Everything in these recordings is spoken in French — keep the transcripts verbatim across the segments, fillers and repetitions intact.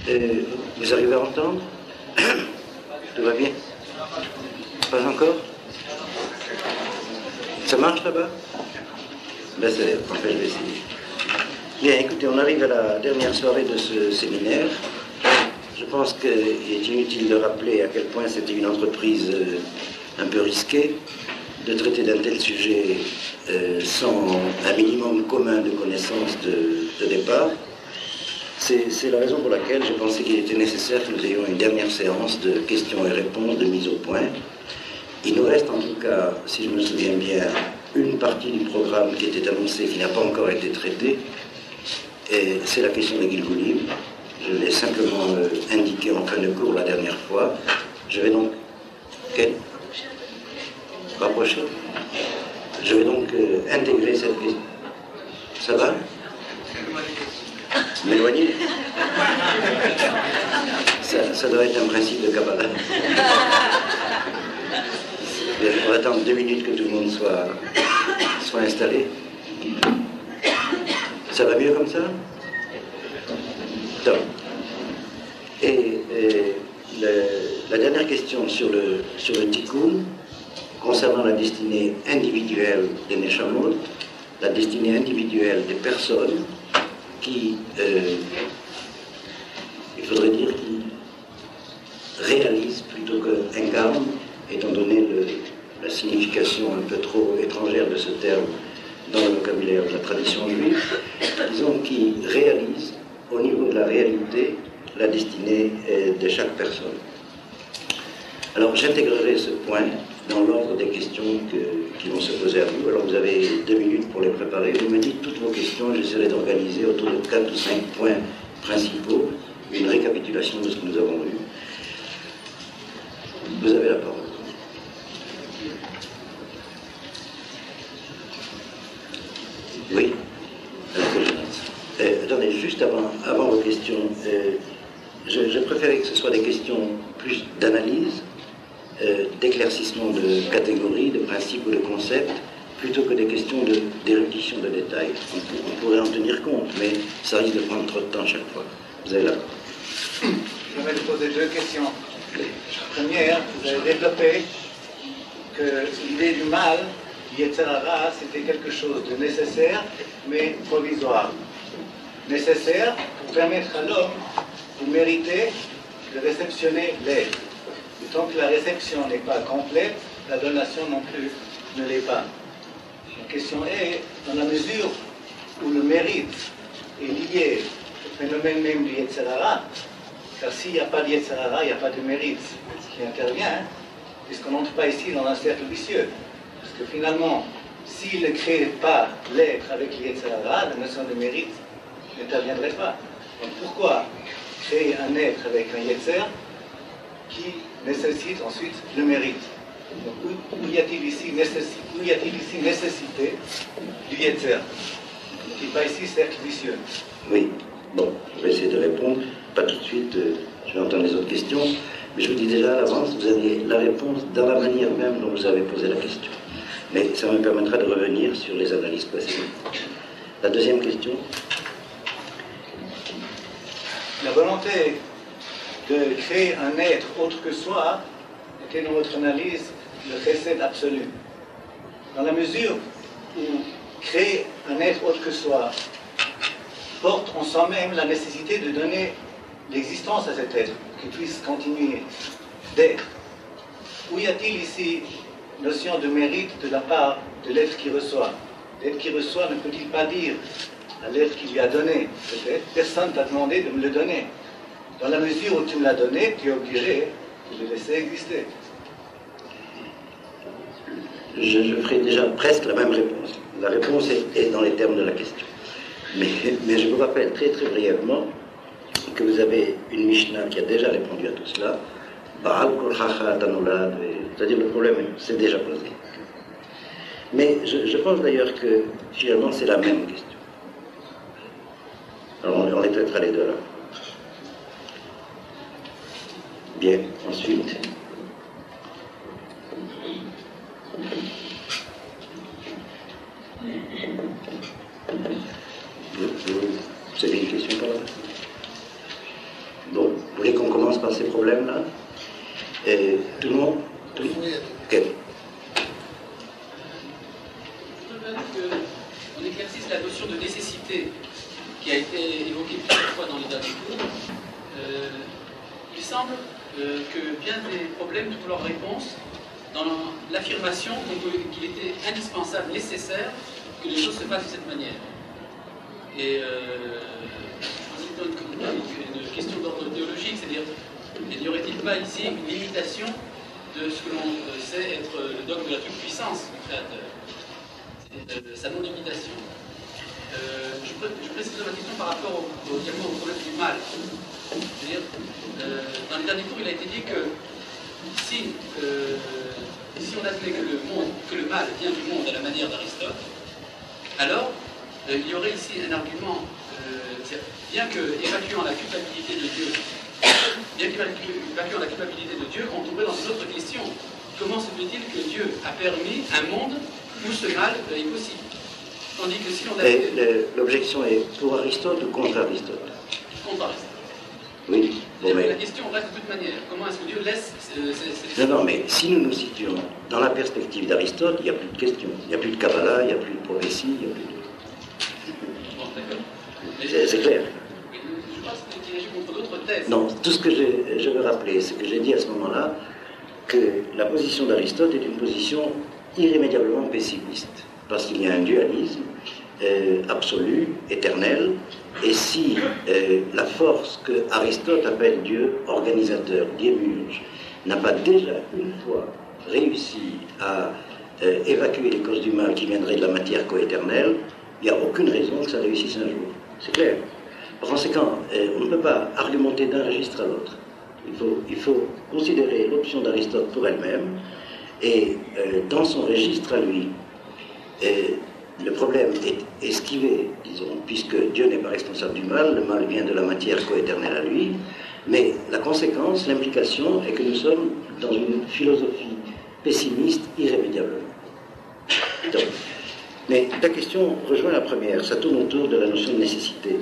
Euh, vous arrivez à entendre? Tout va bien? Pas encore? Ça marche là-bas? Ben c'est parfait, je vais essayer. Bien, écoutez, on arrive à la dernière soirée de ce séminaire. Je pense qu'il est inutile de rappeler à quel point c'était une entreprise euh, un peu risquée de traiter d'un tel sujet euh, sans un minimum commun de connaissances de, de départ. C'est la raison pour laquelle j'ai pensé qu'il était nécessaire que nous ayons une dernière séance de questions et réponses, de mise au point. Il nous reste en tout cas, si je me souviens bien, une partie du programme qui était annoncée qui n'a pas encore été traitée, et c'est la question des Gilgulim. Je l'ai simplement euh, indiqué en fin de cours la dernière fois. Je vais donc... Quel Rapprocher. Je vais donc euh, intégrer cette question. Ça va? M'éloigner? ça, ça doit être un principe de Kabbalah. On va attendre deux minutes que tout le monde soit, soit installé. Ça va mieux comme ça? Donc. Et, et le, la dernière question sur le, sur le tikkun, concernant la destinée individuelle des Neshamot, la destinée individuelle des personnes qui, euh, il faudrait dire, qui réalisent plutôt qu'incarnent, étant donné le, la signification un peu trop étrangère de ce terme dans le vocabulaire de la tradition juive, disons qui réalisent au niveau de la réalité la destinée euh, de chaque personne. Alors j'intégrerai ce point dans l'ordre des questions que, qui vont se poser à vous. Alors vous avez deux minutes pour les préparer. Vous me dites toutes vos questions, j'essaierai d'organiser autour de quatre ou cinq points principaux, une récapitulation de ce que nous avons vu. Vous avez la parole. Oui. Euh, attendez, juste avant, avant vos questions, euh, je, je préférais que ce soit des questions plus d'analyse, euh, d'éclaircissement de catégories, de principes ou de concepts, plutôt que des questions d'érudition de, de détails. On, on pourrait en tenir compte, mais ça risque de prendre trop de temps chaque fois. Vous avez la parole. Je vais vous poser deux questions. Première, vous avez développé que l'idée du mal, Yetzer Hara, c'était quelque chose de nécessaire, mais provisoire. Nécessaire pour permettre à l'homme de mériter de réceptionner l'être. Et tant que la réception n'est pas complète, la donation non plus ne l'est pas. La question est, dans la mesure où le mérite est lié au phénomène même du Yetzer Hara, car s'il n'y a pas de Yetzer Hara, il n'y a pas de mérite qui intervient, puisqu'on n'entre pas ici dans un cercle vicieux. Parce que finalement, s'il ne crée pas l'être avec le Yetzer Hara, la notion de mérite n'interviendrait pas. Donc pourquoi créer un être avec un Yetzer qui nécessite ensuite le mérite? Donc où, où y a-t-il ici, nécessi où y a-t-il ici nécessité du Yetzer? N'est-il pas ici cercle vicieux? Oui, bon, je vais essayer de répondre. Pas tout de suite, euh, je vais entendre les autres questions. Mais je vous dis déjà à l'avance, vous avez la réponse dans la manière même dont vous avez posé la question. Mais ça me permettra de revenir sur les analyses précédentes. La deuxième question. La volonté de créer un être autre que soi était dans votre analyse le chesed absolu. Dans la mesure où créer un être autre que soi porte en soi-même la nécessité de donner l'existence à cet être, qu'il puisse continuer d'être. Où y a-t-il ici notion de mérite de la part de l'être qui reçoit? L'être qui reçoit ne peut-il pas dire à l'être qui lui a donné, peut-être, personne t'a demandé de me le donner. Dans la mesure où tu me l'as donné, tu es obligé de le laisser exister. Je, je ferai déjà presque la même réponse. La réponse est, est dans les termes de la question. Mais, mais je vous rappelle très très brièvement que vous avez une Mishnah qui a déjà répondu à tout cela. C'est-à-dire le problème s'est déjà posé. Mais je, je pense d'ailleurs que finalement c'est la même question. Alors on, on les traitera les deux là. Bien, ensuite. Vous, vous, vous avez une question par là? Bon, commence par ces problèmes-là. Et tout le monde tout... Okay. On éclaircisse la notion de nécessité qui a été évoquée plusieurs fois dans les derniers cours. Euh, il semble euh, que bien des problèmes trouvent leur réponse dans l'affirmation qu'il était indispensable, nécessaire que les choses se fassent de cette manière. Et euh, je pense qu'il y a une question d'ordre théologique, c'est-à-dire, n'y aurait-il pas ici une limitation de ce que l'on sait être le dogme de la toute-puissance du Créateur, euh, sa non-limitation. Euh, je, pré je précise ma question par rapport au, au, au problème du mal. C'est-à-dire, euh, dans les derniers cours, il a été dit que si, euh, si on admet que le, monde, que le mal vient du monde à la manière d'Aristote, alors euh, il y aurait ici un argument, euh, bien que évacuant la culpabilité de Dieu, bien qu'évacuant la culpabilité de Dieu, on tomberait dans une autre question. Comment se fait-il que Dieu a permis un monde où ce mal est possible? Tandis que si on admet... L'objection est pour Aristote ou contre Aristote? Contre Aristote. Oui. Bon, mais... La question reste de toute manière. Comment est-ce que Dieu laisse... Euh, ces, ces... Non, non, mais si nous nous situons dans la perspective d'Aristote, il n'y a plus de question. Il n'y a plus de Kabbalah, il n'y a plus de prophétie, il n'y a plus de... Bon, d'accord. C'est clair. Je pense qu'il agit contre d'autres thèses. Non, tout ce que je, je veux rappeler, c'est que j'ai dit à ce moment-là que la position d'Aristote est une position irrémédiablement pessimiste, parce qu'il y a un dualisme euh, absolu, éternel, et si euh, la force que Aristote appelle Dieu organisateur, Diemuge, n'a pas déjà une fois réussi à euh, évacuer les causes du mal qui viendraient de la matière coéternelle, il n'y a aucune raison que ça réussisse un jour. C'est clair. Par conséquent, euh, on ne peut pas argumenter d'un registre à l'autre. Il faut, il faut considérer l'option d'Aristote pour elle-même, et euh, dans son registre à lui, euh, le problème est esquivé, disons, puisque Dieu n'est pas responsable du mal, le mal vient de la matière coéternelle à lui, mais la conséquence, l'implication est que nous sommes dans une philosophie pessimiste irrémédiablement. Donc, mais ta question rejoint la première, ça tourne autour de la notion de nécessité.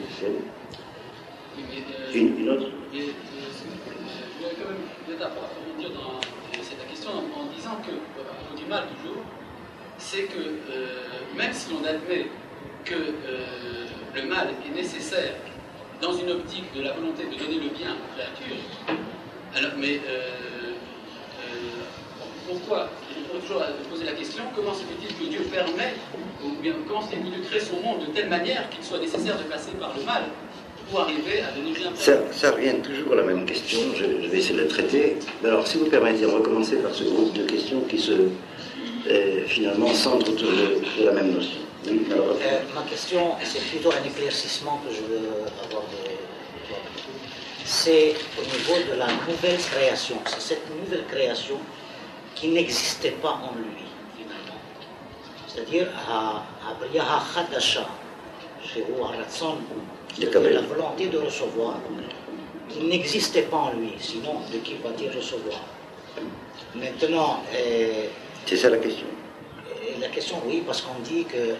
Une, une autre Je voulais quand même peut-être approfondir dans cette question en, en disant que, à propos du mal toujours, c'est que euh, même si l'on admet que euh, le mal est nécessaire dans une optique de la volonté de donner le bien aux créatures, alors, mais euh, euh, pourquoi, il faut toujours poser la question, comment se fait-il que Dieu permet, ou bien comment se fait-il que Dieu crée son monde de telle manière qu'il soit nécessaire de passer par le mal pour arriver à donner bien? Ça, ça revient toujours à la même question, je, je vais essayer de la traiter. Alors, si vous permettez, on va commencer par ce groupe de questions qui se, euh, finalement, centrent autour de, de la même notion. Oui, alors, euh, ma question, c'est plutôt un éclaircissement que je veux avoir de, de toi. C'est au niveau de la nouvelle création. C'est cette nouvelle création qui n'existait pas en lui, finalement. C'est-à-dire, Abriyaha Khadasha, chez vous, Haratson, la volonté de recevoir, qui n'existait pas en lui, sinon de qui va-t-il recevoir? Maintenant, euh, c'est ça la question. La question, oui, parce qu'on dit que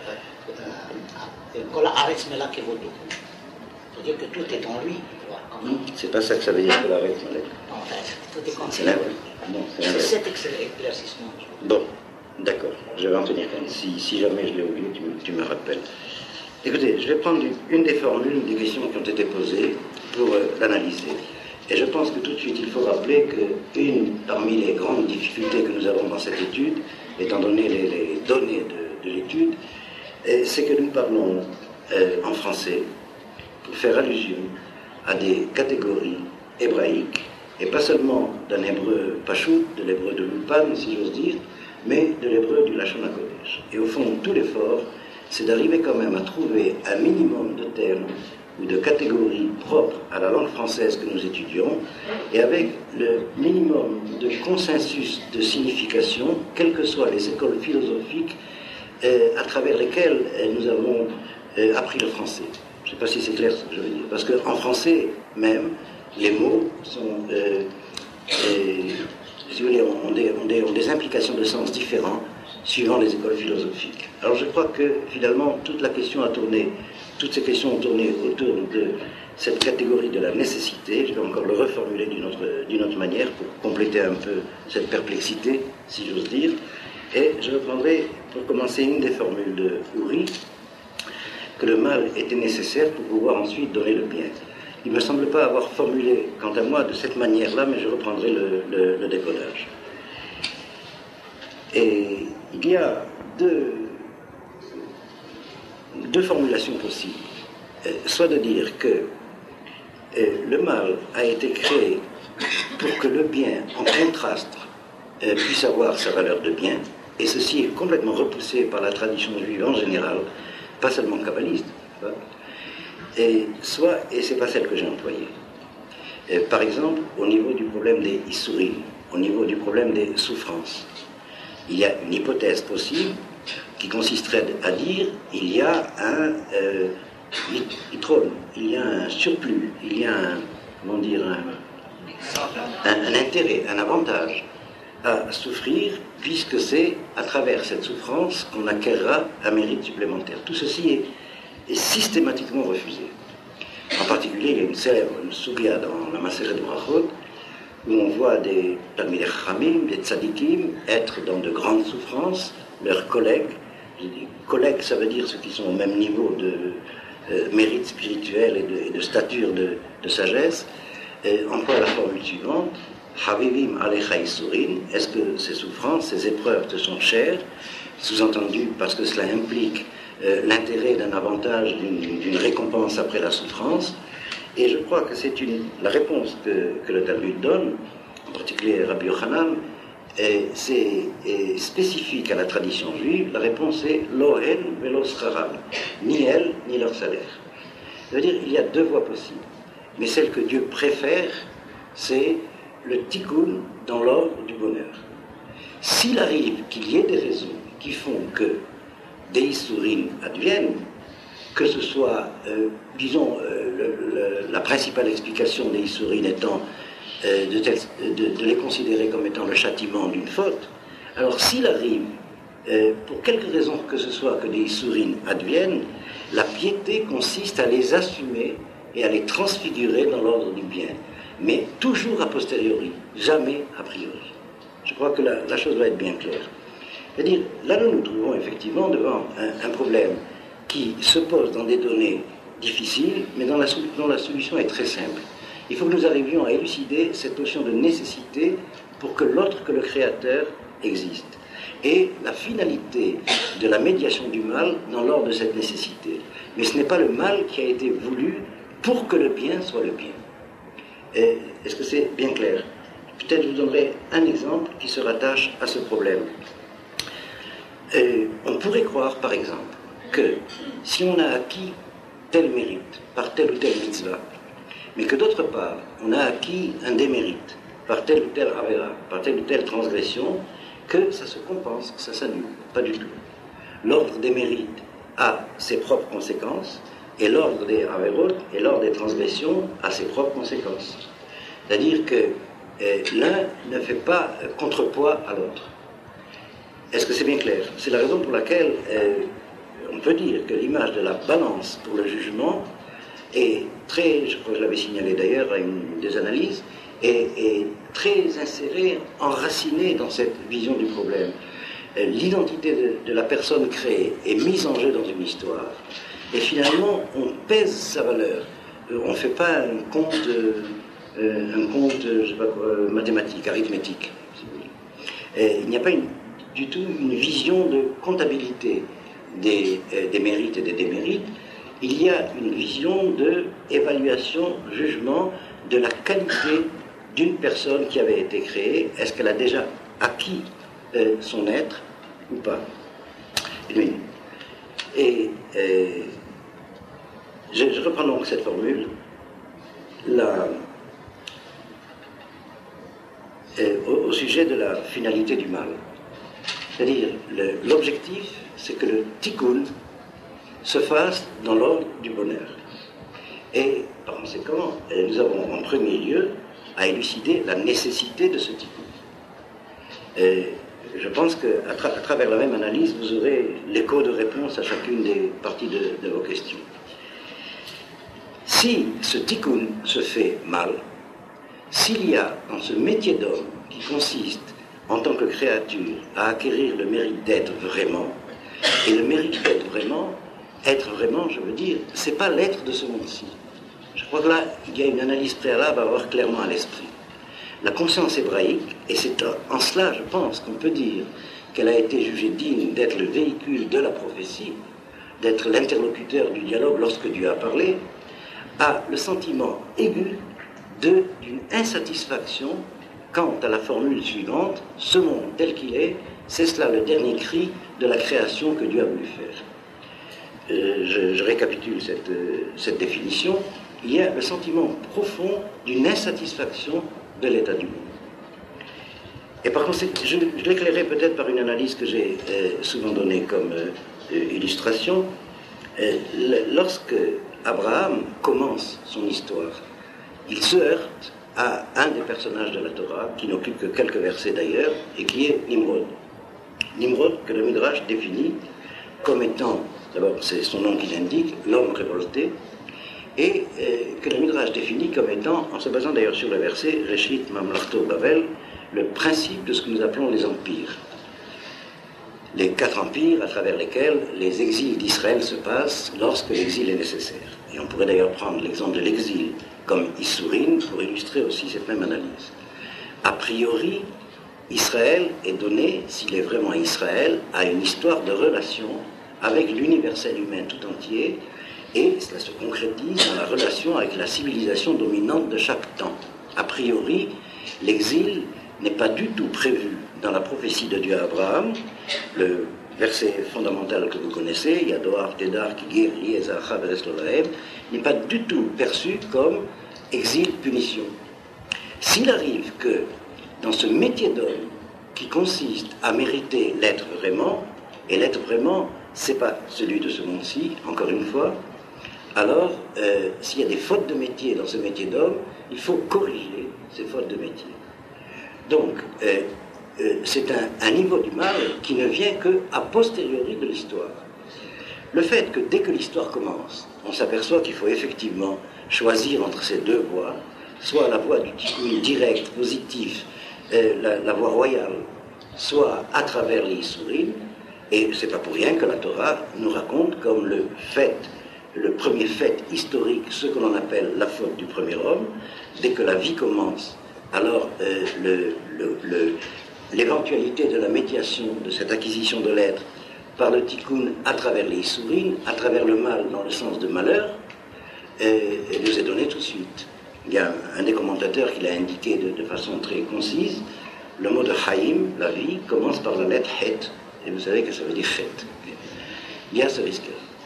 Kola Aretz Melak Evodo, c'est-à-dire que tout est en lui. Non, c'est pas ça que ça veut dire, Kola Aretz Melak. Non, tout est considéré. C'est cet éclaircissement. Bon, d'accord, je vais en tenir compte. Si, si jamais je l'ai oublié, tu, tu me rappelles. Écoutez, je vais prendre une des formules des questions qui ont été posées pour euh, l'analyser. Et je pense que tout de suite, il faut rappeler qu'une parmi les grandes difficultés que nous avons dans cette étude, étant donné les, les données de, de l'étude, c'est que nous parlons euh, en français pour faire allusion à des catégories hébraïques, et pas seulement d'un hébreu pachout, de l'hébreu de l'Ulpan, si j'ose dire, mais de l'hébreu du Lachon HaKodesh. Et au fond, tout l'effort, c'est d'arriver quand même à trouver un minimum de termes ou de catégories propres à la langue française que nous étudions, et avec le minimum de consensus de signification, quelles que soient les écoles philosophiques euh, à travers lesquelles euh, nous avons euh, appris le français. Je ne sais pas si c'est clair ce que je veux dire, parce qu'en français même, les mots sont, euh, euh, si vous voulez, ont des, ont, des, ont des implications de sens différents suivant les écoles philosophiques. Alors je crois que finalement toute la question a tourné toutes ces questions ont tourné autour de cette catégorie de la nécessité. Je vais encore le reformuler d'une autre, d'une autre manière pour compléter un peu cette perplexité, si j'ose dire. Et je reprendrai, pour commencer, une des formules de Houry, que le mal était nécessaire pour pouvoir ensuite donner le bien. Il ne me semble pas avoir formulé, quant à moi, de cette manière-là, mais je reprendrai le, le, le décodage. Et il y a deux, deux formulations possibles. Soit de dire que le mal a été créé pour que le bien, en contraste, puisse avoir sa valeur de bien, et ceci est complètement repoussé par la tradition juive en général, pas seulement kabbaliste, et soit, et c'est pas celle que j'ai employée. Et par exemple, au niveau du problème des issourim, au niveau du problème des souffrances, il y a une hypothèse possible qui consisterait à dire il y a un euh, yitron, il y a un surplus, il y a un, comment dire, un, un, un intérêt, un avantage à souffrir, puisque c'est à travers cette souffrance qu'on acquérera un mérite supplémentaire. Tout ceci est, est systématiquement refusé. En particulier, il y a une célèbre une sougya dans la Maseret Brachot, où on voit des Talmidei Chachamim, des tzadikim, être dans de grandes souffrances, leurs collègues, je dis collègues, ça veut dire ceux qui sont au même niveau de euh, mérite spirituel et de, et de stature de, de sagesse, et emploie la formule suivante: Havivim alecha isurin, est-ce que ces souffrances, ces épreuves te sont chères? Sous-entendu, parce que cela implique euh, l'intérêt d'un avantage, d'une, d'une récompense après la souffrance. Et je crois que c'est une, la réponse que, que le Talmud donne, en particulier Rabbi Yochanan, et c'est est spécifique à la tradition juive. La réponse est lo hen velo scharam, ni elles, ni leur salaire. Ça veut dire qu'il y a deux voies possibles. Mais celle que Dieu préfère, c'est le tikkun dans l'ordre du bonheur. S'il arrive qu'il y ait des raisons qui font que des issourim adviennent, que ce soit, euh, disons, euh, le, le, la principale explication des issourim étant euh, de, tel, de, de les considérer comme étant le châtiment d'une faute, alors s'il arrive, euh, pour quelque raison que ce soit, que des issourim adviennent, la piété consiste à les assumer et à les transfigurer dans l'ordre du bien, mais toujours a posteriori, jamais a priori. Je crois que la, la chose doit être bien claire. C'est-à-dire, là nous nous trouvons effectivement devant un, un problème qui se pose dans des données difficiles, mais dont la, dont la solution est très simple. Il faut que nous arrivions à élucider cette notion de nécessité pour que l'autre que le Créateur existe. Et la finalité de la médiation du mal dans l'ordre de cette nécessité. Mais ce n'est pas le mal qui a été voulu pour que le bien soit le bien. Et est-ce que c'est bien clair? Peut-être je vous donnerai un exemple qui se rattache à ce problème. Et on pourrait croire, par exemple, que si on a acquis tel mérite par telle ou telle mitzvah, mais que d'autre part, on a acquis un démérite par telle ou telle avera, par telle ou telle transgression, que ça se compense, que ça s'annule. Pas du tout. L'ordre des mérites a ses propres conséquences, et l'ordre des averot et l'ordre des transgressions a ses propres conséquences. C'est-à-dire que euh, l'un ne fait pas euh, contrepoids à l'autre. Est-ce que c'est bien clair? C'est la raison pour laquelle euh, on peut dire que l'image de la balance pour le jugement est très, je crois que je l'avais signalé d'ailleurs à une des analyses, est, est très insérée, enracinée dans cette vision du problème. Euh, l'identité de, de la personne créée est mise en jeu dans une histoire. Et finalement, on pèse sa valeur. Euh, on ne fait pas un compte, euh, un compte je sais pas quoi, euh, mathématique, arithmétique, si vous voulez. Et il n'y a pas une, du tout une vision de comptabilité des, euh, des mérites et des démérites. Il y a une vision d'évaluation, jugement de la qualité d'une personne qui avait été créée. Est-ce qu'elle a déjà acquis euh, son être ou pas? Et, et euh, je, je reprends donc cette formule. La, euh, au, au sujet de la finalité du mal. C'est-à-dire, le, l'objectif, c'est que le tikkun se fasse dans l'ordre du bonheur. Et par conséquent, nous avons en premier lieu à élucider la nécessité de ce tikkun. Et je pense qu'à tra- à travers la même analyse, vous aurez l'écho de réponse à chacune des parties de, de vos questions. si ce tikkun se fait mal, s'il y a dans ce métier d'homme qui consiste en tant que créature à acquérir le mérite d'être vraiment, et le mérite d'être vraiment, être vraiment, je veux dire, c'est pas l'être de ce monde-ci. Je crois que là, il y a une analyse préalable à avoir clairement à l'esprit. La conscience hébraïque, et c'est en cela, je pense, qu'on peut dire qu'elle a été jugée digne d'être le véhicule de la prophétie, d'être l'interlocuteur du dialogue lorsque Dieu a parlé, a le sentiment aigu de, d'une insatisfaction quant à la formule suivante, ce monde tel qu'il est, c'est cela le dernier cri de la création que Dieu a voulu faire. Euh, je, je récapitule cette, euh, cette définition. Il y a le sentiment profond d'une insatisfaction de l'état du monde. Et par conséquent, je, je l'éclairerai peut-être par une analyse que j'ai euh, souvent donnée comme euh, illustration. Euh, lorsque Abraham commence son histoire, il se heurte à un des personnages de la Torah, qui n'occupe que quelques versets d'ailleurs, et qui est Nimrod. Nimrod, que le Midrash définit comme étant, d'abord c'est son nom qui l'indique, l'homme révolté, et euh, que le Midrash définit comme étant, en se basant d'ailleurs sur le verset Reshit Mamlachto Bavel, le principe de ce que nous appelons les empires. Les quatre empires à travers lesquels les exils d'Israël se passent lorsque l'exil est nécessaire. Et on pourrait d'ailleurs prendre l'exemple de l'exil comme Issourin pour illustrer aussi cette même analyse. A priori, Israël est donné, s'il est vraiment Israël, à une histoire de relation avec l'universel humain tout entier, et cela se concrétise dans la relation avec la civilisation dominante de chaque temps. A priori, l'exil n'est pas du tout prévu dans la prophétie de Dieu à Abraham, le verset fondamental que vous connaissez, Yadoar, Tedar, Kigir, Liezacha, Bereslolahem, n'est pas du tout perçu comme exil, punition. S'il arrive que dans ce métier d'homme qui consiste à mériter l'être vraiment, et l'être vraiment, c'est pas celui de ce monde-ci, encore une fois, alors euh, s'il y a des fautes de métier dans ce métier d'homme, il faut corriger ces fautes de métier. Donc, euh, euh, c'est un, un niveau du mal qui ne vient qu'a posteriori de l'histoire. Le fait que dès que l'histoire commence, on s'aperçoit qu'il faut effectivement choisir entre ces deux voies, soit la voie du tikkun direct, positif, euh, la, la voie royale, soit à travers les Issourim, et c'est pas pour rien que la Torah nous raconte comme le fait, le premier fait historique, ce que l'on appelle la faute du premier homme. Dès que la vie commence, alors euh, le, le, le, l'éventualité de la médiation de cette acquisition de l'être par le tikkun à travers les Issourim, à travers le mal dans le sens de malheur, euh, nous est donnée tout de suite. Il y a un des commentateurs qui l'a indiqué de, de façon très concise, le mot de Haïm, la vie, commence par la lettre Het, et vous savez que ça veut dire Het. Il y a ce risque.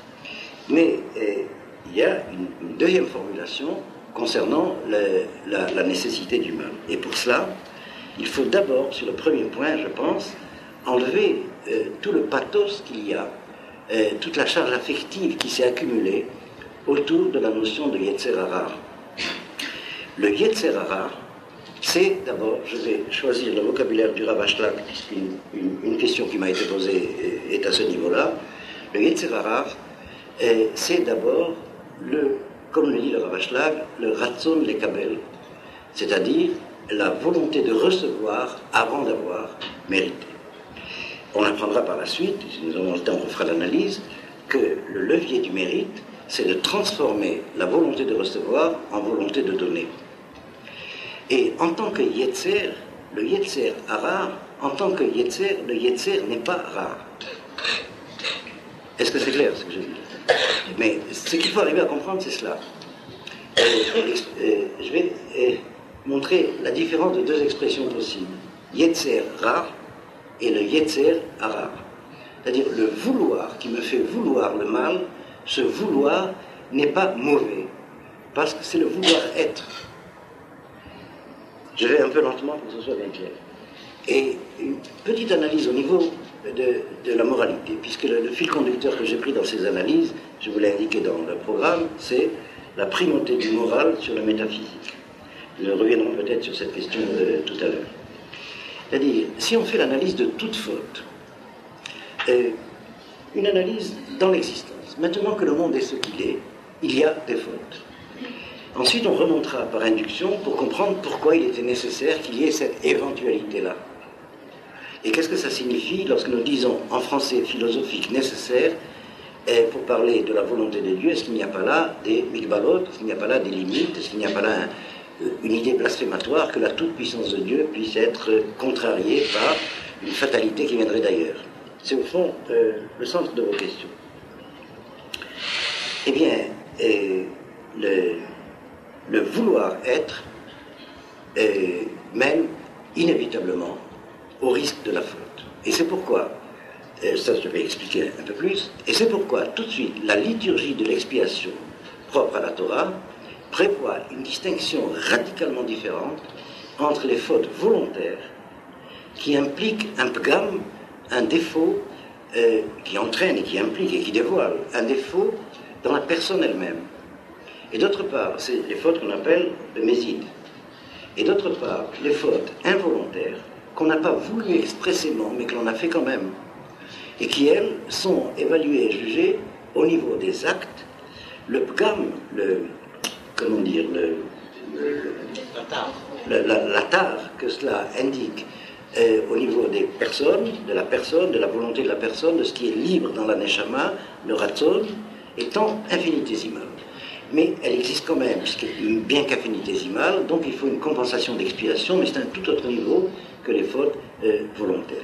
Mais euh, il y a une, une deuxième formulation concernant le, la, la nécessité du mal. Et pour cela, il faut d'abord, sur le premier point, je pense, enlever euh, tout le pathos qu'il y a, euh, toute la charge affective qui s'est accumulée autour de la notion de Yetzer Hara. Le Yetzer Hara, c'est d'abord, je vais choisir le vocabulaire du Rav Ashlag, puisqu'une une, une question qui m'a été posée est à ce niveau-là. Le Yetzer Hara, euh, c'est d'abord, le, comme le dit le Rav Ashlag, le Ratzon Lekabel, c'est-à-dire la volonté de recevoir avant d'avoir mérité. On apprendra par la suite, si nous avons le temps, on fera l'analyse, que le levier du mérite, c'est de transformer la volonté de recevoir en volonté de donner. Et en tant que Yetzer, le Yetzer Hara, en tant que Yetzer, le Yetzer n'est pas rare. Est-ce que c'est clair ce que je dis? Mais ce qu'il faut arriver à comprendre, c'est cela. Et, et, je vais et, montrer la différence de deux expressions possibles. Yetzer Ra et le Yetzer Hara. C'est-à-dire le vouloir qui me fait vouloir le mal, ce vouloir n'est pas mauvais, parce que c'est le vouloir être. Je vais un peu lentement pour que ce soit bien clair. Et une petite analyse au niveau de, de la moralité, puisque le, le fil conducteur que j'ai pris dans ces analyses, je vous l'ai indiqué dans le programme, c'est la primauté du moral sur la métaphysique. Nous reviendrons peut-être sur cette question euh, tout à l'heure. C'est-à-dire, si on fait l'analyse de toute faute, euh, une analyse dans l'existence, maintenant que le monde est ce qu'il est, il y a des fautes. Ensuite, on remontera par induction pour comprendre pourquoi il était nécessaire qu'il y ait cette éventualité-là. Et qu'est-ce que ça signifie lorsque nous disons en français philosophique nécessaire, et pour parler de la volonté de Dieu, est-ce qu'il n'y a pas là des migbalot, est-ce qu'il n'y a pas là des limites, est-ce qu'il n'y a pas là un, une idée blasphématoire que la toute-puissance de Dieu puisse être contrariée par une fatalité qui viendrait d'ailleurs? C'est au fond euh, le centre de vos questions. Eh bien, euh, le, le vouloir être euh, mène inévitablement au risque de la faute. Et c'est pourquoi, euh, ça je vais expliquer un peu plus, et c'est pourquoi tout de suite la liturgie de l'expiation propre à la Torah prévoit une distinction radicalement différente entre les fautes volontaires qui impliquent un pgam, un défaut euh, qui entraîne et qui implique et qui dévoile un défaut dans la personne elle-même. Et d'autre part, c'est les fautes qu'on appelle le méside. Et d'autre part, les fautes involontaires qu'on n'a pas voulu expressément, mais que l'on a fait quand même, et qui, elles, sont évaluées et jugées au niveau des actes. Le pgam, le, comment dire, le, le, le, la, la tare que cela indique euh, au niveau des personnes, de la personne, de la volonté de la personne, de ce qui est libre dans la neshama, le ratzon, étant infinitésimale. Mais elle existe quand même, bien qu'infinitésimale, donc il faut une compensation d'expiation, mais c'est un tout autre niveau que les fautes euh, volontaires.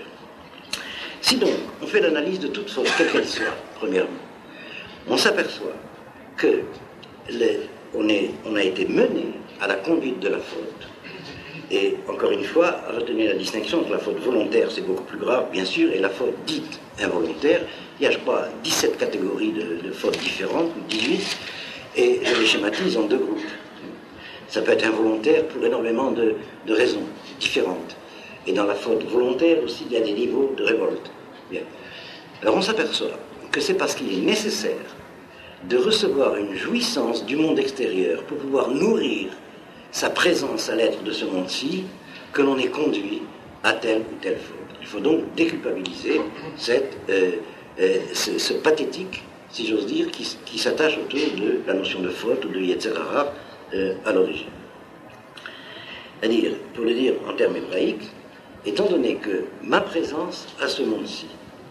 Si donc on fait l'analyse de toute faute, quelle qu'elle soit, premièrement, on s'aperçoit que les, on, est, on a été mené à la conduite de la faute. Et encore une fois, retenez la distinction entre la faute volontaire, c'est beaucoup plus grave, bien sûr, et la faute dite involontaire. Il y a, je crois, dix-sept catégories de, de fautes différentes, ou dix-huit, et je les schématise en deux groupes. Ça peut être involontaire pour énormément de, de raisons différentes. Et dans la faute volontaire aussi, il y a des niveaux de révolte. Bien. Alors on s'aperçoit que c'est parce qu'il est nécessaire de recevoir une jouissance du monde extérieur pour pouvoir nourrir sa présence à l'être de ce monde-ci que l'on est conduit à telle ou telle faute. Il faut donc déculpabiliser cette, euh, euh, ce, ce pathétique, si j'ose dire, qui, qui s'attache autour de la notion de faute ou de Yetzer Hara euh, à l'origine. C'est-à-dire, pour le dire en termes hébraïques, étant donné que ma présence à ce monde-ci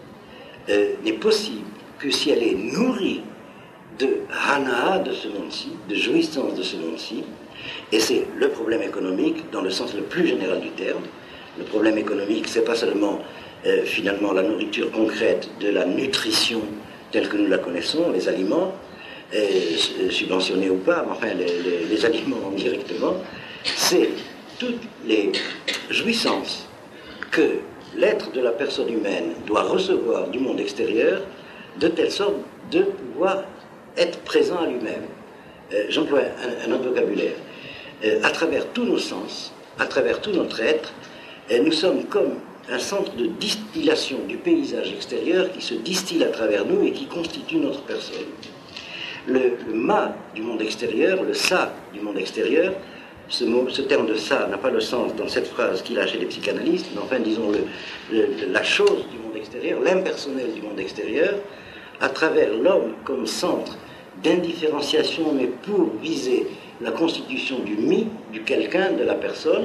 euh, n'est possible que si elle est nourrie de hana de ce monde-ci, de jouissance de ce monde-ci, et c'est le problème économique dans le sens le plus général du terme. Le problème économique, c'est pas seulement euh, finalement la nourriture concrète de la nutrition telle que nous la connaissons, les aliments, euh, subventionnés ou pas, mais enfin les, les, les aliments directement, c'est toutes les jouissances que l'être de la personne humaine doit recevoir du monde extérieur, de telle sorte de pouvoir être présent à lui-même. Euh, j'emploie un, un autre vocabulaire. Euh, à travers tous nos sens, à travers tout notre être, euh, nous sommes comme un centre de distillation du paysage extérieur qui se distille à travers nous et qui constitue notre personne. Le, le ma du monde extérieur, le ça du monde extérieur, ce, mot, ce terme de ça n'a pas le sens dans cette phrase qu'il a chez les psychanalystes, mais enfin disons le, le, la chose du monde extérieur, l'impersonnel du monde extérieur, à travers l'homme comme centre d'indifférenciation, mais pour viser la constitution du mi, du quelqu'un, de la personne,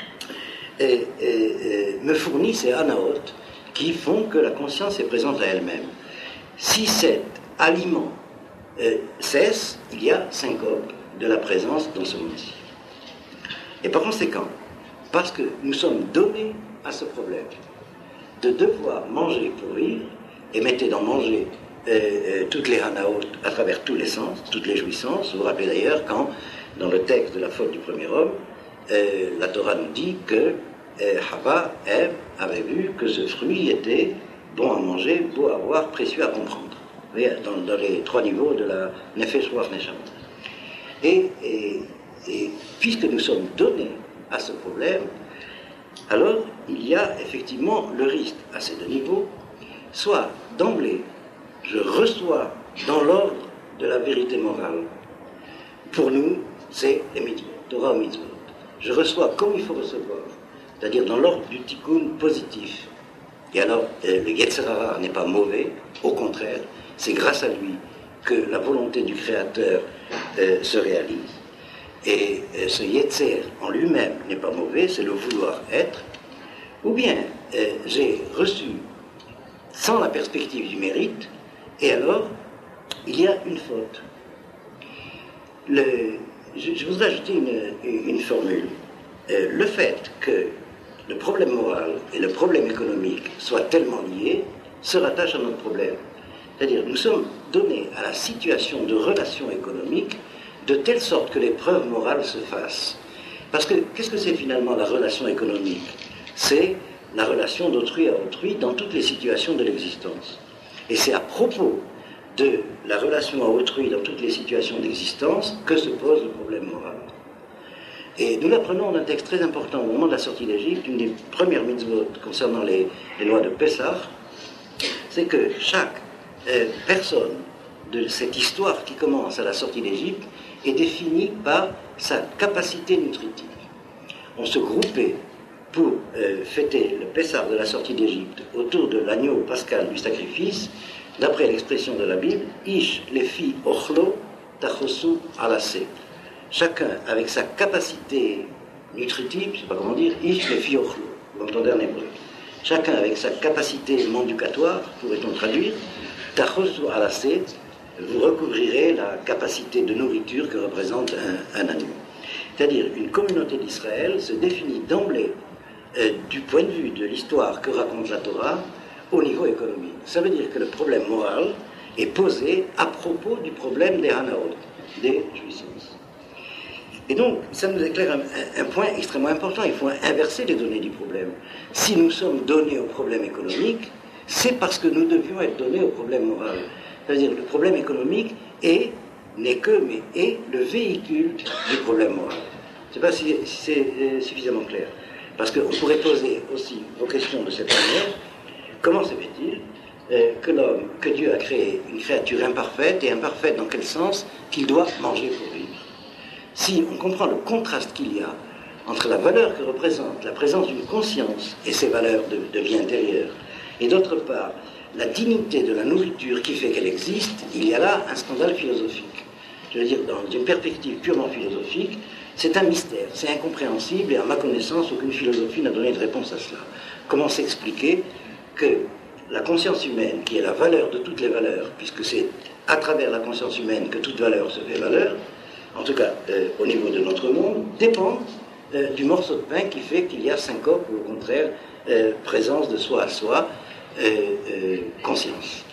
et, et, et me fournit ces anaot qui font que la conscience est présente à elle-même. Si cet aliment euh, cesse, il y a syncope de la présence dans ce monde-ci. Et par conséquent, parce que nous sommes donnés à ce problème de devoir manger pour vivre, et mettez dans manger euh, euh, toutes les anaot à travers tous les sens, toutes les jouissances. Vous vous rappelez d'ailleurs quand, dans le texte de la faute du premier homme, euh, la Torah nous dit que euh, Hava, Ève, avait vu que ce fruit était bon à manger, beau à voir, précieux à comprendre. Vous voyez, dans, dans les trois niveaux de la Nefesh, Ruach, Neshama. Et, et, et puisque nous sommes donnés à ce problème, alors il y a effectivement le risque à ces deux niveaux, soit d'emblée, je reçois dans l'ordre de la vérité morale. Pour nous, c'est les mitzvot, Torah ou mitzvot. Je reçois comme il faut recevoir, c'est-à-dire dans l'ordre du tikkun positif. Et alors, euh, le Yetzer Hara n'est pas mauvais, au contraire, c'est grâce à lui que la volonté du Créateur euh, se réalise. et euh, ce Yetzer en lui-même n'est pas mauvais, c'est le vouloir être, ou bien euh, j'ai reçu sans la perspective du mérite, et alors il y a une faute. Le, je, je voudrais ajouter une, une formule. Euh, le fait que le problème moral et le problème économique soient tellement liés se rattache à notre problème. C'est-à-dire, nous sommes donnés à la situation de relation économique de telle sorte que les preuves morales se fassent. Parce que, qu'est-ce que c'est finalement la relation économique? C'est la relation d'autrui à autrui dans toutes les situations de l'existence. Et c'est à propos de la relation à autrui dans toutes les situations d'existence que se pose le problème moral. Et nous l'apprenons d'un texte très important au moment de la sortie d'Égypte, une des premières mitzvot concernant les, les lois de Pessah, c'est que chaque euh, personne de cette histoire qui commence à la sortie d'Égypte est définie par sa capacité nutritive. On se groupait pour euh, fêter le Pessah de la sortie d'Égypte autour de l'agneau pascal du sacrifice, d'après l'expression de la Bible, Ish lefi ochlo tachosu alase. Chacun avec sa capacité nutritive, je ne sais pas comment dire, Ish lefi ochlo, vous l'entendez en hébreu. Chacun avec sa capacité manducatoire, pourrait-on traduire, tachosu alase, vous recouvrirez la capacité de nourriture que représente un, un agneau. C'est-à-dire, une communauté d'Israël se définit d'emblée euh, du point de vue de l'histoire que raconte la Torah au niveau économique. Ça veut dire que le problème moral est posé à propos du problème des hanaot, des jouissances. Et donc, ça nous éclaire un, un point extrêmement important. Il faut inverser les données du problème. Si nous sommes donnés au problème économique, c'est parce que nous devions être donnés au problème moral. C'est-à-dire que le problème économique est, n'est que, mais est le véhicule du problème moral. Je ne sais pas si, si c'est euh, suffisamment clair. Parce qu'on pourrait poser aussi vos questions de cette manière. Comment se fait-il euh, que l'homme, que Dieu a créé une créature imparfaite, et imparfaite dans quel sens? Qu'il doit manger pour vivre. Si on comprend le contraste qu'il y a entre la valeur que représente la présence d'une conscience et ses valeurs de, de vie intérieure, et d'autre part, la dignité de la nourriture qui fait qu'elle existe, il y a là un scandale philosophique. Je veux dire, dans une perspective purement philosophique, c'est un mystère, c'est incompréhensible, et à ma connaissance, aucune philosophie n'a donné de réponse à cela. Comment s'expliquer que la conscience humaine, qui est la valeur de toutes les valeurs, puisque c'est à travers la conscience humaine que toute valeur se fait valeur, en tout cas euh, au niveau de notre monde, dépend euh, du morceau de pain qui fait qu'il y a syncope, ou au contraire, euh, présence de soi à soi, euh, euh, conscience.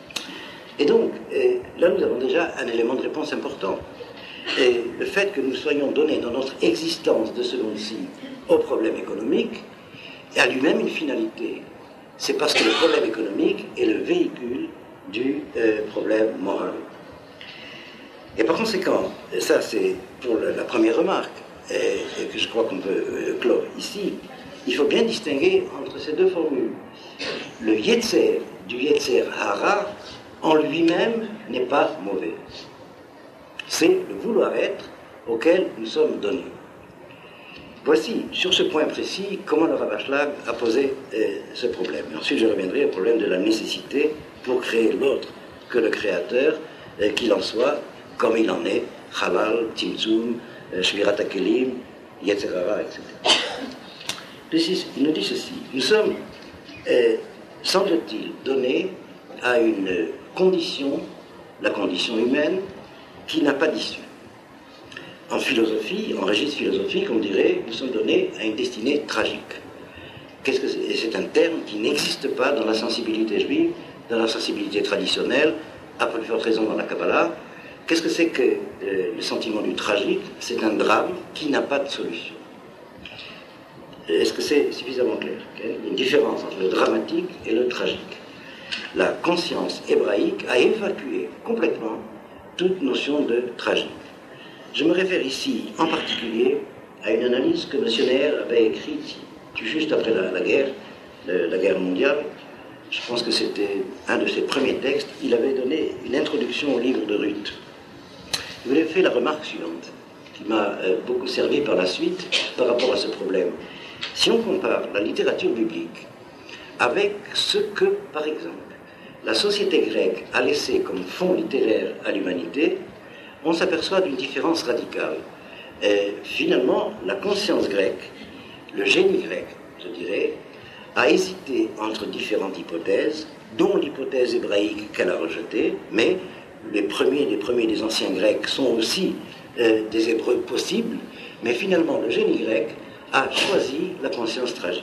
Et donc, euh, là nous avons déjà un élément de réponse important. Et le fait que nous soyons donnés dans notre existence de ce monde-ci au problème économique a lui-même une finalité. C'est parce que le problème économique est le véhicule du euh, problème moral. Et par conséquent, et ça c'est pour la première remarque, et, et que je crois qu'on peut euh, clore ici, il faut bien distinguer entre ces deux formules. Le Yetzer du Yetzer Hara en lui-même n'est pas mauvais. C'est le vouloir-être auquel nous sommes donnés. Voici, sur ce point précis, comment le Rav Ashlag a posé euh, ce problème. Et ensuite, je reviendrai au problème de la nécessité pour créer l'autre que le créateur, euh, qu'il en soit, comme il en est, Halal, Tzimtzum, euh, Shvirat HaKelim, Yetzer Hara, et cetera. Il nous dit ceci, nous sommes, euh, semble-t-il, donnés à une condition, la condition humaine, qui n'a pas d'issue. En philosophie, en registre philosophique, on dirait nous sommes donnés à une destinée tragique. Qu'est-ce que c'est? Et c'est un terme qui n'existe pas dans la sensibilité juive, dans la sensibilité traditionnelle, à plus forte raison dans la Kabbalah. Qu'est-ce que c'est que euh, le sentiment du tragique? C'est un drame qui n'a pas de solution. Est-ce que c'est suffisamment clair? Il y a une différence entre le dramatique et le tragique. La conscience hébraïque a évacué complètement toute notion de tragique. Je me réfère ici en particulier à une analyse que M. Neher avait écrite juste après la, la guerre, la, la guerre mondiale. Je pense que c'était un de ses premiers textes. Il avait donné une introduction au livre de Ruth. Il avait fait la remarque suivante, qui m'a euh, beaucoup servi par la suite par rapport à ce problème. Si on compare la littérature biblique avec ce que, par exemple, la société grecque a laissé comme fond littéraire à l'humanité, on s'aperçoit d'une différence radicale. euh, finalement, la conscience grecque, le génie grec, je dirais, a hésité entre différentes hypothèses, dont l'hypothèse hébraïque qu'elle a rejetée, mais les premiers, les premiers des anciens Grecs sont aussi euh, des Hébreux possibles, mais finalement le génie grec a choisi la conscience tragique.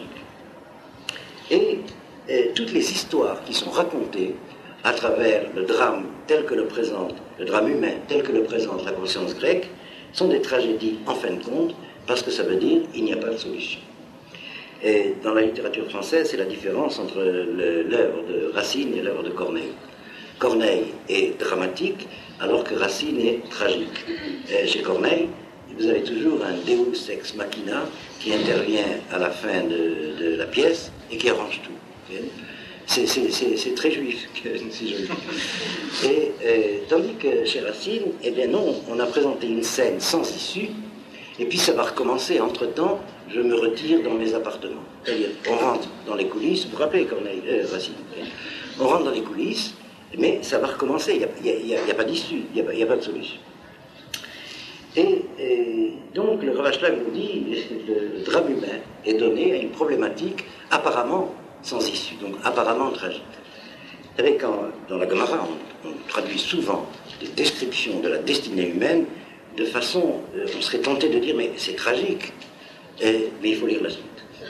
Et euh, toutes les histoires qui sont racontées à travers le drame tel que le présente, le drame humain tel que le présente la conscience grecque, sont des tragédies en fin de compte, parce que ça veut dire il n'y a pas de solution. Et dans la littérature française, c'est la différence entre l'œuvre de Racine et l'œuvre de Corneille. Corneille est dramatique, alors que Racine est tragique. Et chez Corneille, vous avez toujours un Deus ex machina qui intervient à la fin de, de la pièce et qui arrange tout. C'est très juif, si je veux dire. Et, euh, tandis que chez Racine, eh bien non, on a présenté une scène sans issue, et puis ça va recommencer. Entre-temps, je me retire dans mes appartements. C'est-à-dire, on rentre dans les coulisses, vous vous rappelez Corneille, euh, Racine, on rentre dans les coulisses, mais ça va recommencer, il n'y a, a, a pas d'issue, il n'y a, a pas de solution. Et, et donc le Ravachlag nous dit que le drame humain est donné à une problématique apparemment sans issue, donc apparemment tragique. Vous savez, quand dans la Gemara, on, on traduit souvent des descriptions de la destinée humaine de façon, euh, on serait tenté de dire, mais c'est tragique, et, mais il faut lire la suite.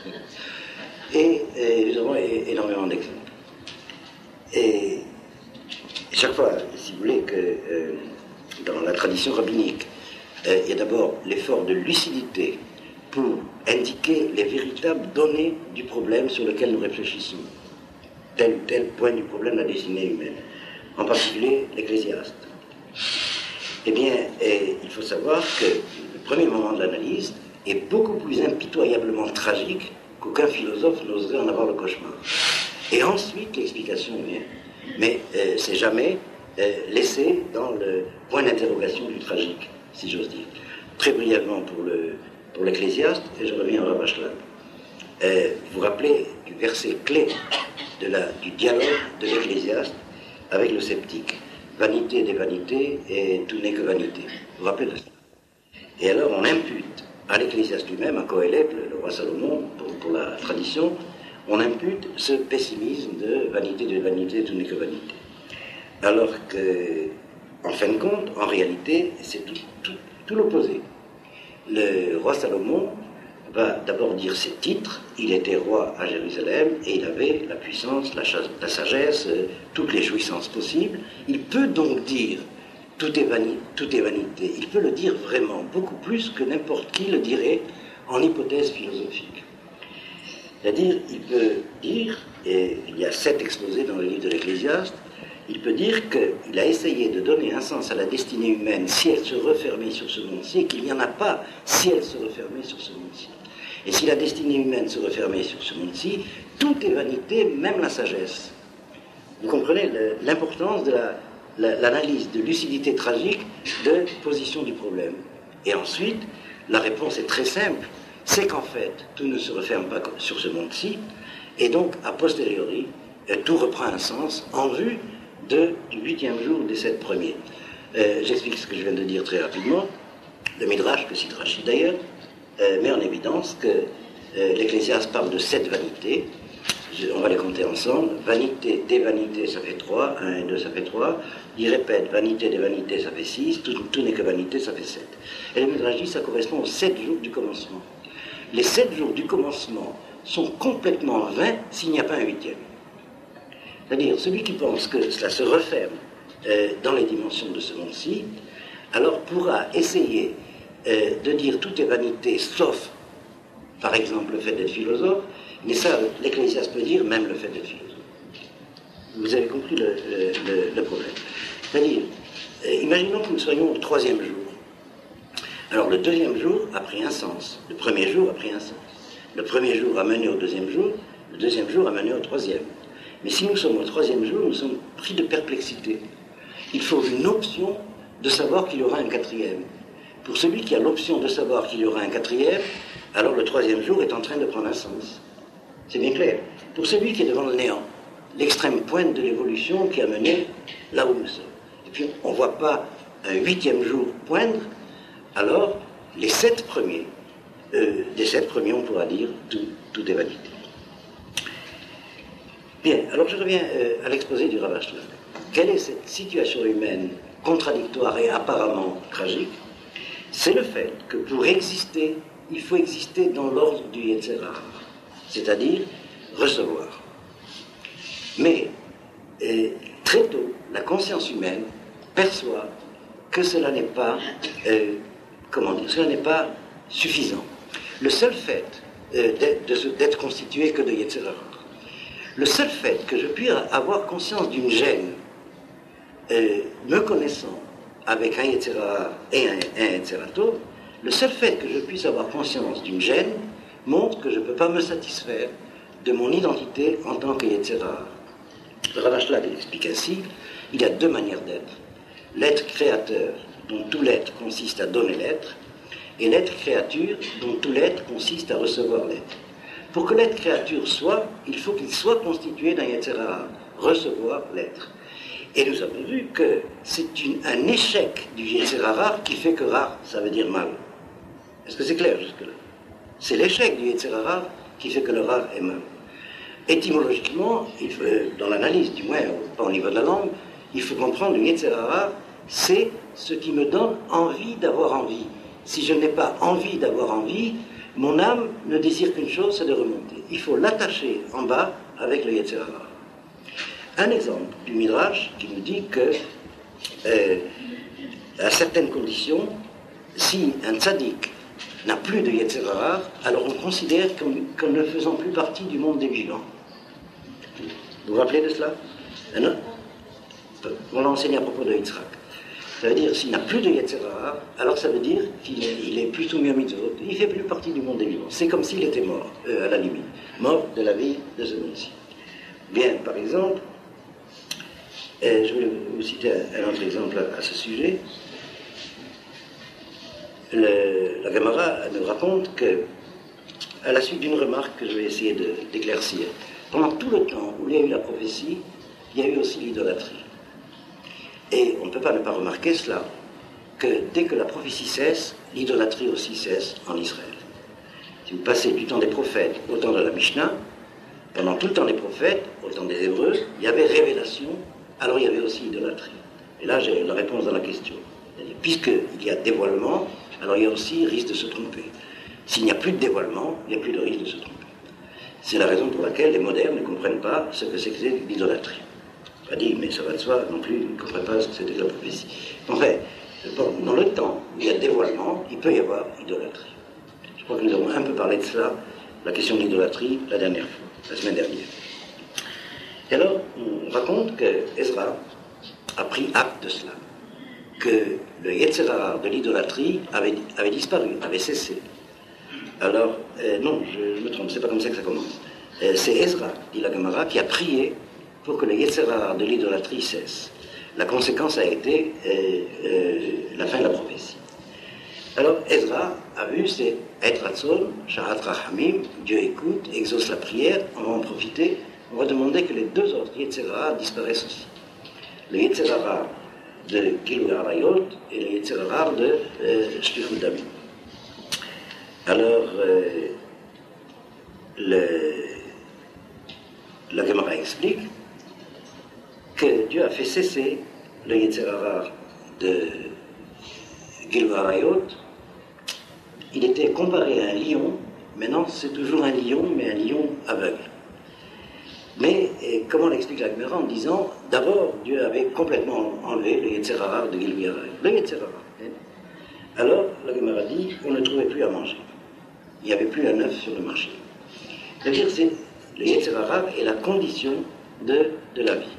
Et, et nous avons énormément d'exemples. Et, et chaque fois, si vous voulez, que euh, dans la tradition rabbinique, euh, il y a d'abord l'effort de lucidité pour indiquer les véritables données du problème sur lequel nous réfléchissons. Tel ou tel point du problème de la destinée humaine. En particulier, l'Ecclésiaste. Eh bien, et, il faut savoir que le premier moment de l'analyse est beaucoup plus impitoyablement tragique qu'aucun philosophe n'oserait en avoir le cauchemar. Et ensuite, l'explication vient. Mais euh, c'est jamais euh, laissé dans le point d'interrogation du tragique, si j'ose dire. Très brièvement pour le pour l'Ecclésiaste, et je reviens au Ravachlag. Euh, vous vous rappelez du verset clé de la, du dialogue de l'Ecclésiaste avec le sceptique. Vanité des vanités et tout n'est que vanité. Vous vous rappelez de ça? Et alors on impute à l'Ecclésiaste lui-même, à Coëlette, le, le roi Salomon, pour, pour la tradition, on impute ce pessimisme de vanité de vanité, tout n'est que vanité. Alors que, en fin de compte, en réalité, c'est tout, tout, tout l'opposé. Le roi Salomon va d'abord dire ses titres. Il était roi à Jérusalem et il avait la puissance, la, la sagesse, euh, toutes les jouissances possibles. Il peut donc dire tout est, vanité, tout est vanité. Il peut le dire vraiment beaucoup plus que n'importe qui le dirait en hypothèse philosophique. C'est-à-dire, il peut dire, et il y a sept exposés dans le livre de l'Ecclésiaste, il peut dire qu'il a essayé de donner un sens à la destinée humaine si elle se refermait sur ce monde-ci, et qu'il n'y en a pas si elle se refermait sur ce monde-ci. Et si la destinée humaine se refermait sur ce monde-ci, tout est vanité, même la sagesse. Vous comprenez l'importance de la, la, l'analyse de lucidité tragique de position du problème. Et ensuite, la réponse est très simple, c'est qu'en fait, tout ne se referme pas sur ce monde-ci, et donc, a posteriori, tout reprend un sens en vue de, du huitième jour des sept premiers. Euh, J'explique ce que je viens de dire très rapidement. Le Midrash, que cite Rachid d'ailleurs, euh, met en évidence que euh, l'Ecclésiaste parle de sept vanités. Je, on va les compter ensemble. Vanité des vanités, ça fait trois. Un et deux, ça fait trois. Il répète, vanité des vanités, ça fait six. Tout, tout n'est que vanité, ça fait sept. Et le Midrash dit, ça correspond aux sept jours du commencement. Les sept jours du commencement sont complètement vains s'il n'y a pas un huitième. C'est-à-dire, celui qui pense que cela se referme euh, dans les dimensions de ce monde-ci, alors pourra essayer euh, de dire tout est vanité, sauf, par exemple, le fait d'être philosophe, mais ça, l'Ecclésiaste peut dire même le fait d'être philosophe. Vous avez compris le, le, le problème. C'est-à-dire, euh, imaginons que nous soyons au troisième jour. Alors, le deuxième jour a pris un sens. Le premier jour a pris un sens. Le premier jour a mené au deuxième jour. Le deuxième jour a mené au troisième. Mais si nous sommes au troisième jour, nous sommes pris de perplexité. Il faut une option de savoir qu'il y aura un quatrième. Pour celui qui a l'option de savoir qu'il y aura un quatrième, alors le troisième jour est en train de prendre un sens. C'est bien clair. Pour celui qui est devant le néant, l'extrême pointe de l'évolution qui a mené là où nous sommes. Et puis on ne voit pas un huitième jour poindre, alors les sept premiers, euh, des sept premiers, on pourra dire tout, tout est validé. Bien, alors je reviens euh, à l'exposé du Rav Ashlag. Quelle est cette situation humaine contradictoire et apparemment tragique? C'est le fait que pour exister, il faut exister dans l'ordre du Yetzer Hara, c'est-à-dire recevoir. Mais euh, très tôt, la conscience humaine perçoit que cela n'est pas, euh, comment dire, cela n'est pas suffisant. Le seul fait euh, d'être, d'être constitué que de Yetzer Hara, le seul fait que je puisse avoir conscience d'une gêne, euh, me connaissant avec un Yetzer Hara et un, un Yetzer Hara Tov, le seul fait que je puisse avoir conscience d'une gêne montre que je ne peux pas me satisfaire de mon identité en tant que Yetzer Hara. Le Rav Ashlag explique ainsi, il y a deux manières d'être. L'être créateur, dont tout l'être consiste à donner l'être, et l'être créature, dont tout l'être consiste à recevoir l'être. Pour que l'être créature soit, il faut qu'il soit constitué d'un Yetzer Hara, recevoir l'être. Et nous avons vu que c'est une, un échec du Yetzer Hara qui fait que Ra, ça veut dire mal. Est-ce que c'est clair jusque-là? C'est l'échec du Yetzer Hara qui fait que le Ra est mal. Étymologiquement, il faut, dans l'analyse, du moins, pas au niveau de la langue, il faut comprendre que le Yetzer Hara, c'est ce qui me donne envie d'avoir envie. Si je n'ai pas envie d'avoir envie, mon âme ne désire qu'une chose, c'est de remonter. Il faut l'attacher en bas avec le Yetzer Hara. Un exemple du Midrash qui nous dit que, euh, à certaines conditions, si un tzaddik n'a plus de Yetzer Hara, alors on considère qu'en ne faisant plus partie du monde des vivants. Vous vous rappelez de cela? Non? On l'a enseigné à propos de Yitzhak. Ça veut dire, s'il n'a plus de Yetzer Hara, alors ça veut dire qu'il est, il est plutôt mis à mitzvot. Il ne fait plus partie du monde des vivants. C'est comme s'il était mort, euh, à la limite. Mort de la vie de ce monde-ci. Bien, par exemple, euh, je vais vous citer un autre exemple à, à ce sujet. Le, la Gemara nous raconte que, à la suite d'une remarque que je vais essayer de, d'éclaircir, pendant tout le temps où il y a eu la prophétie, il y a eu aussi l'idolâtrie. Et on ne peut pas ne pas remarquer cela, que dès que la prophétie cesse, l'idolâtrie aussi cesse en Israël. Si vous passez du temps des prophètes au temps de la Mishnah, pendant tout le temps des prophètes, au temps des Hébreux, il y avait révélation, alors il y avait aussi idolâtrie. Et là, j'ai la réponse dans la question. Puisqu'il y a dévoilement, alors il y a aussi risque de se tromper. S'il n'y a plus de dévoilement, il n'y a plus de risque de se tromper. C'est la raison pour laquelle les modernes ne comprennent pas ce que c'est que l'idolâtrie. Pas dit, mais ça va de soi non plus, ils ne comprennent pas ce que c'était que la prophétie. Enfin, bon, dans le temps où il y a dévoilement, il peut y avoir idolâtrie. Je crois que nous avons un peu parlé de cela, la question de l'idolâtrie, la dernière fois, la semaine dernière. Et alors, on raconte que Ezra a pris acte de cela, que le Yetzer Hara de l'idolâtrie avait, avait disparu, avait cessé. Alors, euh, non, je, je me trompe, c'est pas comme ça que ça commence. Euh, c'est Ezra, dit la Gemara, qui a prié pour que le Yetzer Hara de l'idolâtrie cesse. La conséquence a été euh, euh, la fin de la prophétie. Alors, Ezra a vu, c'est être Ratzon, Shahat Rahamim, Dieu écoute, exauce la prière, on va en profiter, on va demander que les deux autres Yetzer Hara disparaissent aussi. Le Yetzer Hara de Gilui Arayot et le Yetzer Hara de Shlichut Damim. Alors, euh, le, la Gemara explique que Dieu a fait cesser le Yetzer Hara de Gilui Arayot. Il était comparé à un lion. Maintenant, c'est toujours un lion, mais un lion aveugle. Mais et comment l'explique la Gemara en disant, d'abord, Dieu avait complètement enlevé le Yetzer Hara de Gilui Arayot. Le Yetzer Hara. Alors, la Gemara dit, on ne trouvait plus à manger. Il n'y avait plus à neuf sur le marché. C'est-à-dire, c'est, le Yetzer Hara est la condition de, de la vie.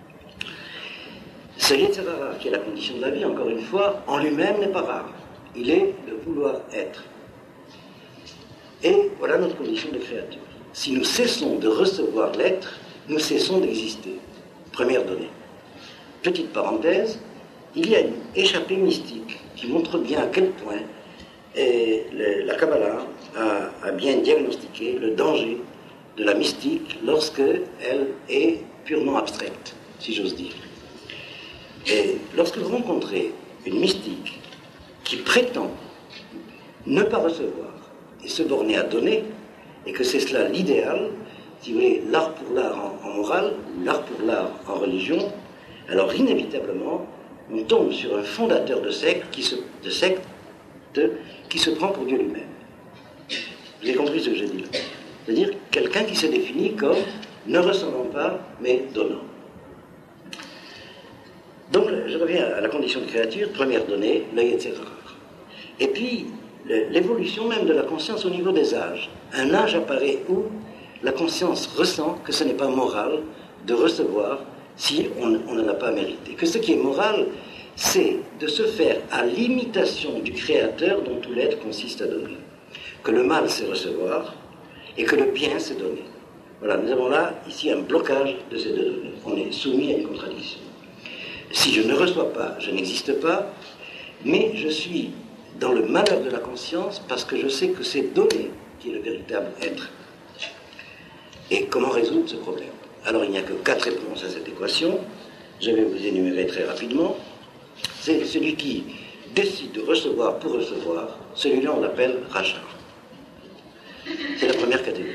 Ce Yetzer Hara, qui est la condition de la vie, encore une fois, en lui-même n'est pas rare. Il est de vouloir être. Et voilà notre condition de créature. Si nous cessons de recevoir l'être, nous cessons d'exister. Première donnée. Petite parenthèse, il y a une échappée mystique qui montre bien à quel point et le, la Kabbalah a, a bien diagnostiqué le danger de la mystique lorsque elle est purement abstraite, si j'ose dire. Et lorsque vous rencontrez une mystique qui prétend ne pas recevoir et se borner à donner, et que c'est cela l'idéal, si vous voulez, l'art pour l'art en, en morale, ou l'art pour l'art en religion, alors inévitablement, on tombe sur un fondateur de secte qui se, de secte de, qui se prend pour Dieu lui-même. Vous avez compris ce que je dis là? C'est-à-dire quelqu'un qui se définit comme ne recevant pas, mais donnant. Donc, je reviens à la condition de créature, première donnée, le Yetzer Hara. Et puis, l'évolution même de la conscience au niveau des âges. Un âge apparaît où la conscience ressent que ce n'est pas moral de recevoir si on n'en a pas mérité. Que ce qui est moral, c'est de se faire à l'imitation du Créateur dont tout l'être consiste à donner. Que le mal, c'est recevoir, et que le bien, c'est donner. Voilà, nous avons là, ici, un blocage de ces deux données. On est soumis à une contradiction. Si je ne reçois pas, je n'existe pas, mais je suis dans le malheur de la conscience parce que je sais que c'est donner qui est le véritable être. Et comment résoudre ce problème? Alors, il n'y a que quatre réponses à cette équation. Je vais vous énumérer très rapidement. C'est celui qui décide de recevoir pour recevoir. Celui-là, on l'appelle rachat. C'est la première catégorie.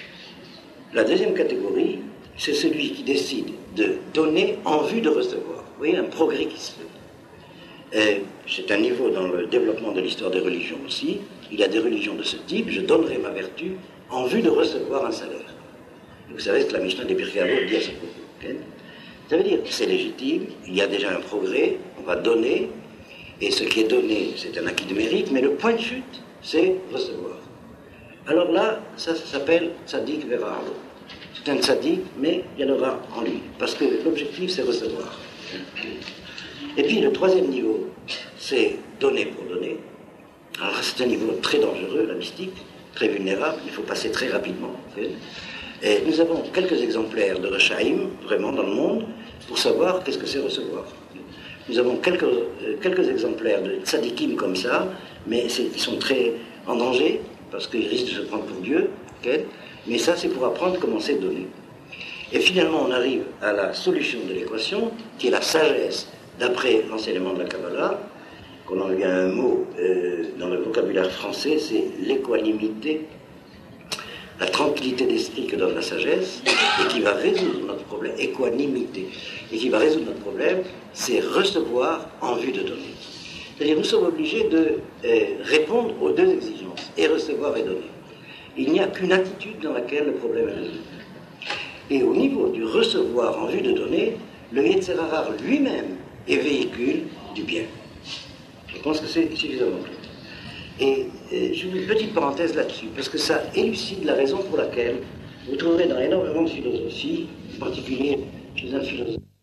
La deuxième catégorie, c'est celui qui décide de donner en vue de recevoir. Vous voyez, un progrès qui se fait. C'est un niveau dans le développement de l'histoire des religions aussi. Il y a des religions de ce type. Je donnerai ma vertu en vue de recevoir un salaire. Et vous savez ce que la Mishnah des Pirkei Avot dit à ce propos. Okay? Ça veut dire que c'est légitime, il y a déjà un progrès, on va donner, et ce qui est donné, c'est un acquis de mérite, mais le point de chute, c'est recevoir. Alors là, ça, ça s'appelle tzaddik veraro. C'est un tzaddik, mais il y en aura en lui, parce que l'objectif, c'est recevoir. Et puis le troisième niveau, c'est donner pour donner. Alors c'est un niveau très dangereux, la mystique, très vulnérable, il faut passer très rapidement. Okay? Et nous avons quelques exemplaires de Rechaim, vraiment dans le monde, pour savoir qu'est-ce que c'est recevoir. Nous avons quelques, euh, quelques exemplaires de tzadikim comme ça, mais ils sont très en danger, parce qu'ils risquent de se prendre pour Dieu. Okay? Mais ça, c'est pour apprendre comment c'est donné. Et finalement, on arrive à la solution de l'équation, qui est la sagesse, d'après l'enseignement de la Kabbalah, qu'on en vient à un mot euh, dans le vocabulaire français, c'est l'équanimité, la tranquillité d'esprit que donne la sagesse, et qui va résoudre notre problème, équanimité, et qui va résoudre notre problème, c'est recevoir en vue de donner. C'est-à-dire, nous sommes obligés de euh, répondre aux deux exigences, et recevoir et donner. Il n'y a qu'une attitude dans laquelle le problème est résolu. Et au niveau du recevoir en vue de donner, le Yetzer Hara lui-même est véhicule du bien. Je pense que c'est suffisamment clair. Et, et je fais une petite parenthèse là-dessus, parce que ça élucide la raison pour laquelle vous trouverez dans énormément de philosophies, en particulier chez un philosophe